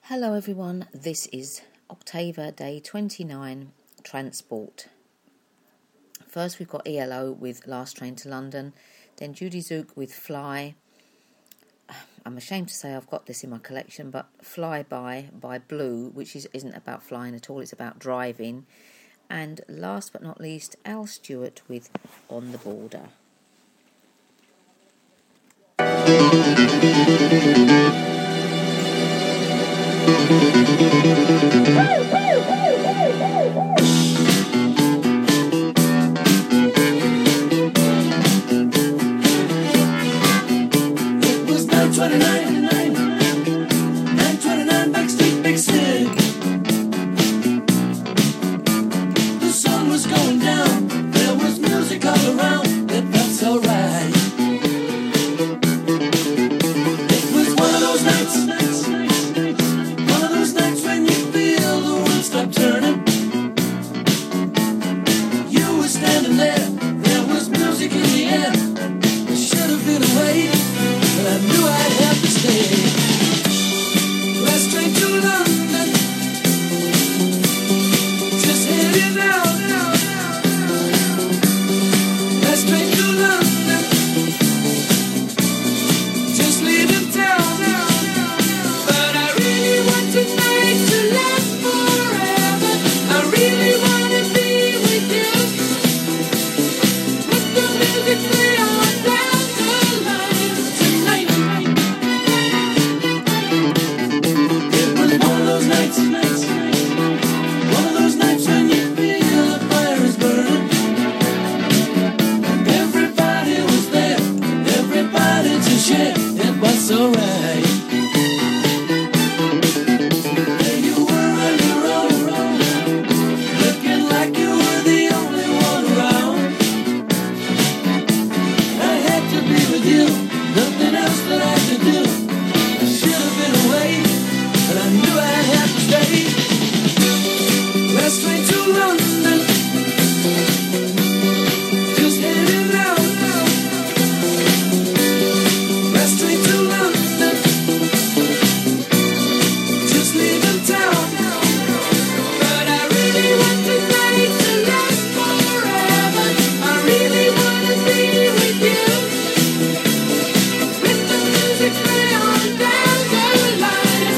Hello everyone, this is Octava Day 29, Transport. First we've got ELO with Last Train to London, then Judy Zook with Fly. I'm ashamed to say I've got this in my collection, but Fly by Blue, which isn't about flying at all, it's about driving. And last but not least, Al Stewart with On the Border. It was 9:29 Backstreet Big City. The sun was going down, there was music all around, it felt so right. It was one of those nights when you feel the world stop turning. You were standing there was music in the air. I should have been away, but I knew I'd have to stay. Last train to London, just heading out. Last train to London, just leaving town. But I really want tonight to last forever. I really want to be with you. Let the music play on down the line tonight. It was one of those nights when you feel the fire is burning. Everybody was there, everybody to share. It was so right. There you were on your own, looking like you were the only one around. I had to be with you, nothing else that I could do. I should have been away, but I knew I'd have to stay. Last train to London, just heading out. Last train to London, just leaving town. But I really want tonight to last forever. I really want to be with you. Let the music play on down the line.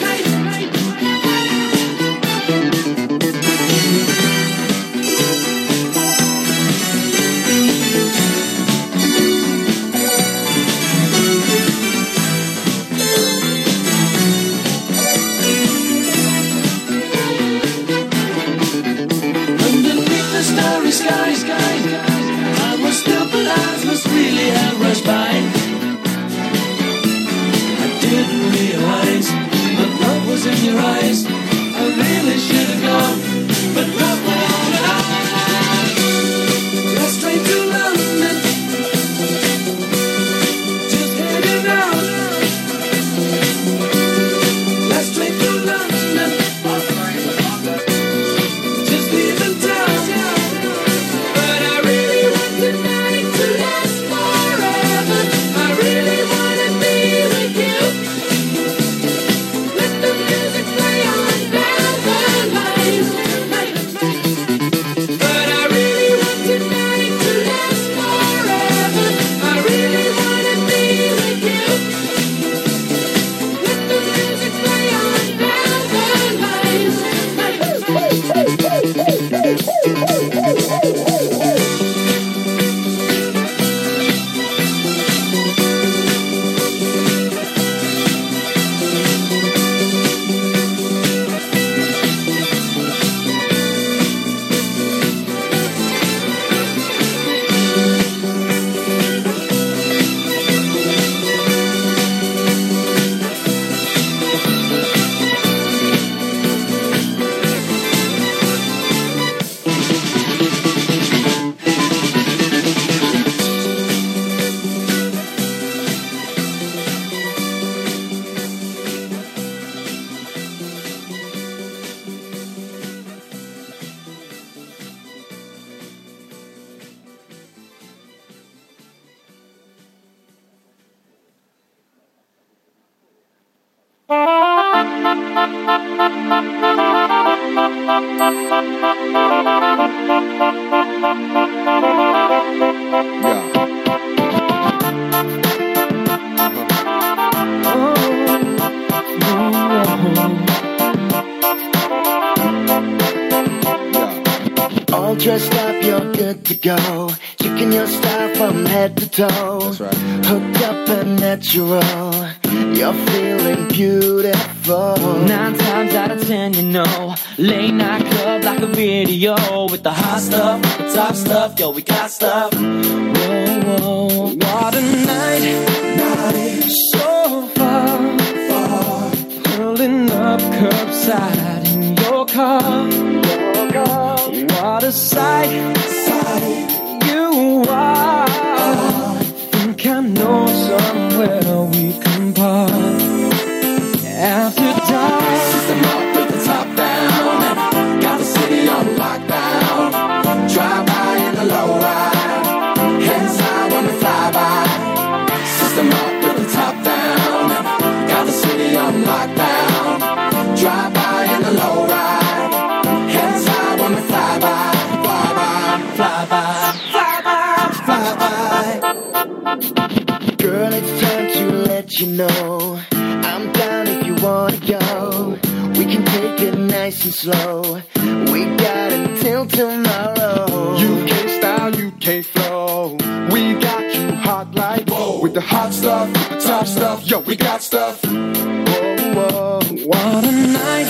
Underneath the starry sky, I was still, but eyes must really have rushed by. I didn't realize, but love was in your eyes. I really should have gone, but love went on and on. Last train to London, just heading out. Last train to London, just leaving town. But I really want tonight to last forever. I really want to be with you. Let the music play on down the line. All dressed up, you're good to go. Checking your style from head to toe. That's right. Hooked up and natural. You're feeling beautiful. 9 times out of 10, you know, late night club like a video with the hot stuff, the top stuff, yo, we got stuff. Whoa, whoa, what a night, so far, pulling up curbside in your car. What a sight, you are. Think I know somewhere we can park. After dark, System up with the top down and got the city on lockdown. Drive by in the low ride, hands high when we fly by. System up with the top down and got the city on lockdown. Drive by in the low ride, hands high when we fly by. Fly by, fly by, fly by, fly by. Girl, it's time to let you know I'm down if you wanna go. We can take it nice and slow. We got until tomorrow. UK style, UK flow. We got you hot like with the hot stuff, the top stuff. Yo, we got stuff. Whoa, whoa. what a night,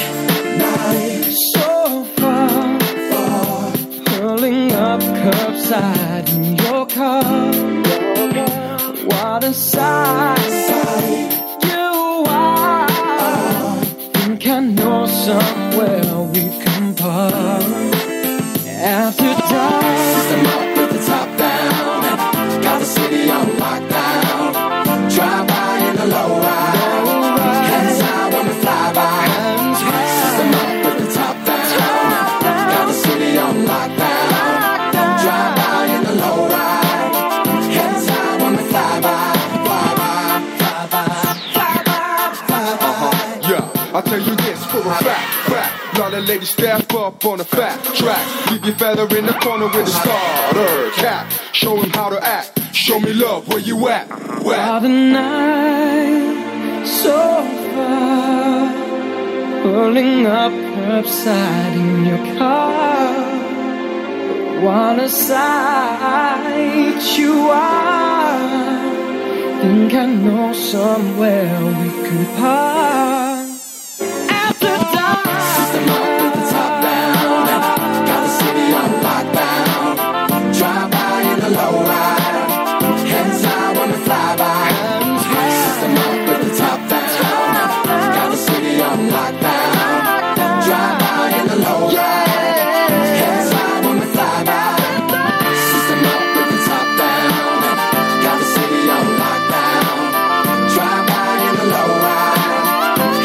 so far, pulling up curbside in your car. What a sight, you are. Think I know somewhere we can park. After dark, System up with the top down and got the city on lockdown. Drive by in the low ride, hands high when we fly by. System up with the top down and got the city on lockdown. Drive by in the low ride, hands high when we fly by. Fly by, fly by, fly by, fly by. Yeah, I'll tell you this for a fact. Lot of ladies step up on a fat track. Keep your feather in the corner with a starter cap. Show him how to act. Show me love, where you at? what a night, so far, pulling up curbside in your car. What a sight you are. Think I know somewhere we can park. After dark, System up with the top down and got the city on lockdown. Drive by in the low ride, hands high when we fly by. System up with the top down and got the city on lockdown. Drive by in the low ride, hands high when we fly by. System up with the top down and got the city on lockdown. Drive by in the low ride,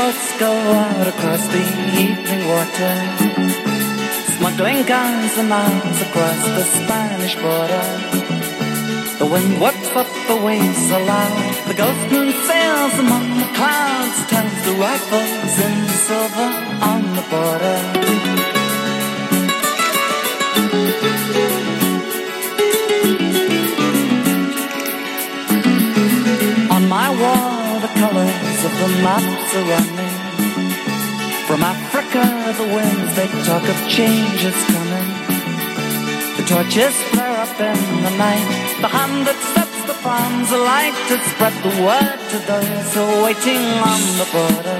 boats go out across the evening water, smuggling guns and arms across the Spanish border. The wind whips up, the waves are loud, the ghost moon sails among the clouds, turns the rifles into silver on the border. On my wall, the colors of the maps are running. From Africa, the winds, they talk of changes coming. The torches flare up in the night, the hand that sets the palms alight to spread the word to those who are waiting on the border.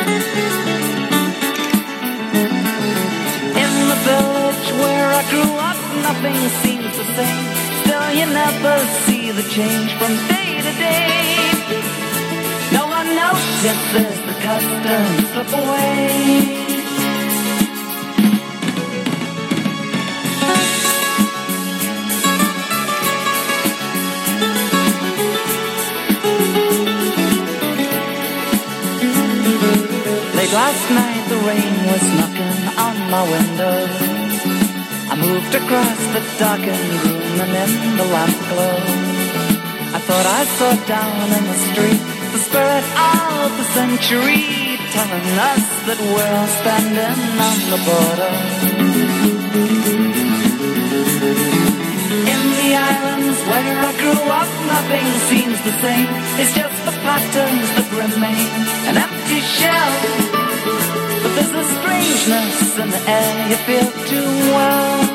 In the village where I grew up, nothing seems the same. Still you never see the change from day to day. No one notices the customs slip away. Late last night the rain was knocking on my window. I moved across the darkened room and in the lamp glow I thought I saw down in the street the spirit of the century, telling us that we're all standing on the border. In the islands where I grew up, nothing seems the same. It's just the patterns that remain, an empty shell. But there's a strangeness in the air you feel too well.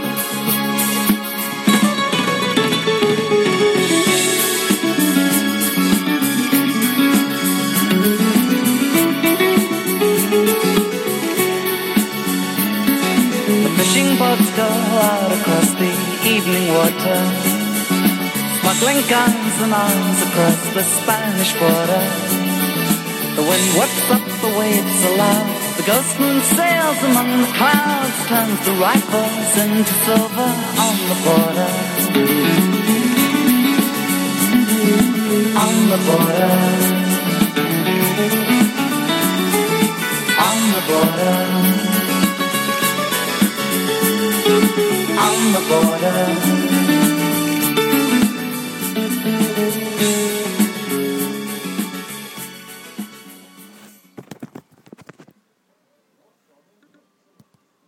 Fishing boats go out across the evening water, smuggling guns and arms across the Spanish border. The wind whips up, the waves are loud, the ghost moon sails among the clouds, turns the rifles into silver on the border. On the border. On the border. On the border.